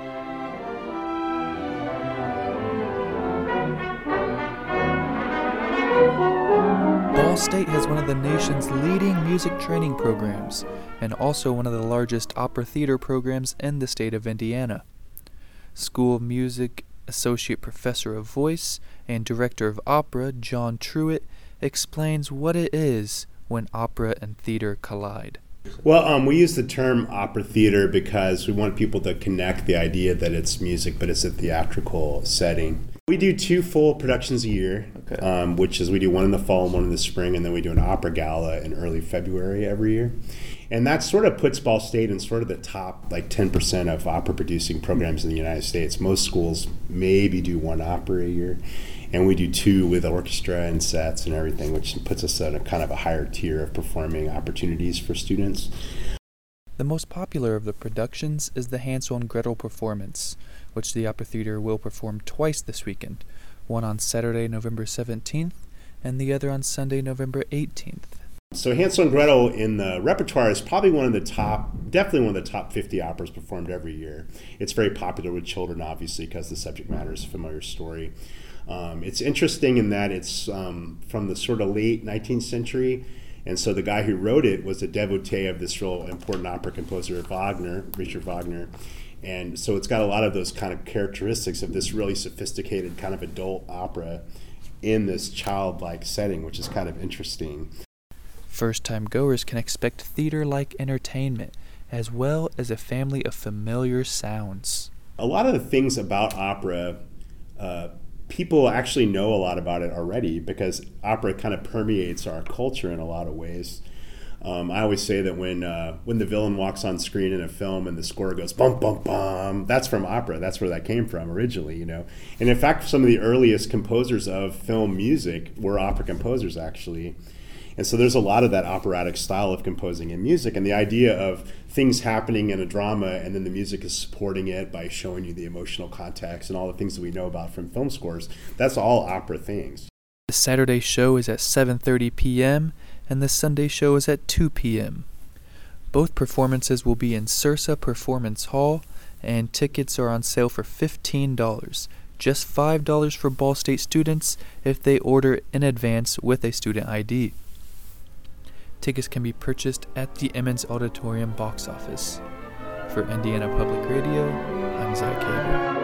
Ball State has one of the nation's leading music training programs and also one of the largest opera theater programs in the state of Indiana. School of Music Associate Professor of Voice and Director of Opera John Truitt explains what it is when opera and theater collide. Well, we use the term opera theater because we want people to connect the idea that it's music, but it's a theatrical setting. We do 2 full productions a year, which is we do one in the fall and one in the spring, and then we do an opera gala in early February every year. And that sort of puts Ball State in sort of the top 10% of opera producing programs in the United States. Most schools maybe do 1 opera a year, and we do 2 with orchestra and sets and everything, which puts us at a kind of a higher tier of performing opportunities for students. The most popular of the productions is the Hansel and Gretel performance, which the Opera Theater will perform twice this weekend, one on Saturday, November 17th, and the other on Sunday, November 18th. So Hansel and Gretel in the repertoire is probably definitely one of the top 50 operas performed every year. It's very popular with children, obviously, because the subject matter is a familiar story. It's interesting in that it's from the sort of late 19th century, and so the guy who wrote it was a devotee of this real important opera composer, Wagner, Richard Wagner. And so it's got a lot of those kind of characteristics of this really sophisticated kind of adult opera in this childlike setting, which is kind of interesting. First-time goers can expect theater-like entertainment, as well as a family of familiar sounds. A lot of the things about opera, people actually know a lot about it already because opera kind of permeates our culture in a lot of ways. I always say that when the villain walks on screen in a film and the score goes bum bum bum, that's from opera. That's where that came from originally, And in fact, some of the earliest composers of film music were opera composers, actually. And so there's a lot of that operatic style of composing in music, and the idea of things happening in a drama and then the music is supporting it by showing you the emotional context and all the things that we know about from film scores. That's all opera things. The Saturday show is at 7:30 p.m. and the Sunday show is at 2 p.m. Both performances will be in Sursa Performance Hall, and tickets are on sale for $15, just $5 for Ball State students if they order in advance with a student ID. Tickets can be purchased at the Emmons Auditorium box office. For Indiana Public Radio, I'm Zach Cable.